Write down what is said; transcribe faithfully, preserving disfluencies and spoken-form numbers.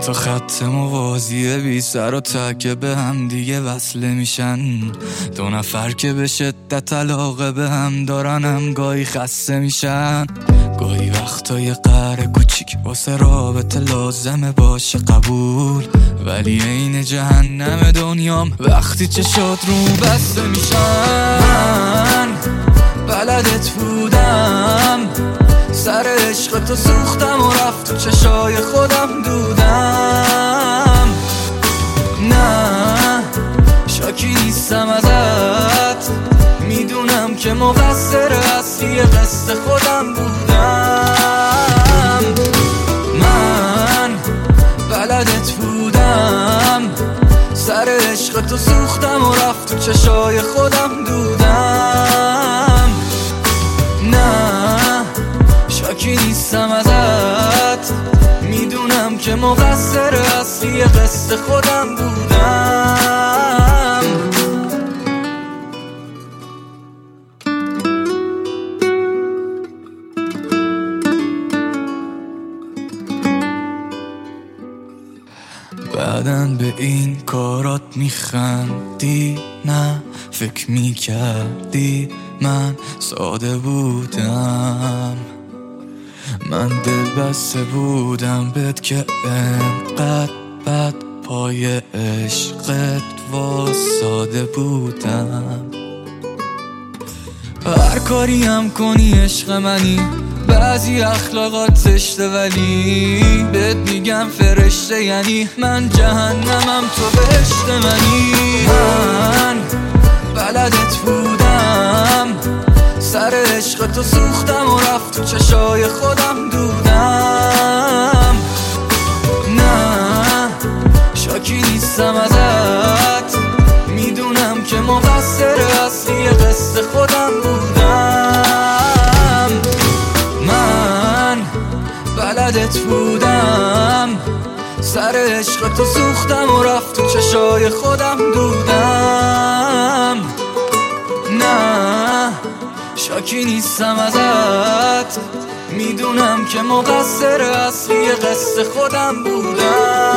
تا خط موازی بی سر و ته که به هم دیگه وصله میشن. دو نفر که به شدت علاقه به هم دارن هم گاهی خسته میشن. گاهی وقتای قهر کوچیک واسه رابطه لازمه باشه قبول، ولی عین جهنم دنیام وقتی چشات رو بسته میشن. من بلدت بودم سر عشق تو سوختم و رفت تو چشای خودم دودم. نه شاکی نیستم ازت، میدونم که مقصر اصلی قصد خودم بودم. من بلدت بودم سر عشق تو سوختم و رفت تو چشای خودم دودم. نه شاکی نیستم ازت، میدونم که مقصر اصلی قصد خودم بودم. بعدن به این کارات میخندی؟ نه فکر میکردی من ساده بودم؟ من دل بسته بودم بهت که انقدر بد پای عشقت واساده بودم. هر کاری هم کنی عشق منی، بعضی اخلاقات زشته ولی بهت میگم فرشته، یعنی من جهنمم تو بهشت منی. من بلدت بودم سر عشق تو سوختم و رفت تو چشای خودم دودم. نه شاکی نیستم ازت، میدونم که مقصر اصلی قصد خودم بودم. من بلدت بودم سر عشق تو سوختم و رفت تو چشای خودم دودم. نه شاکی نیستم ازت، میدونم که مقصر اصلی قصد خودم بودم.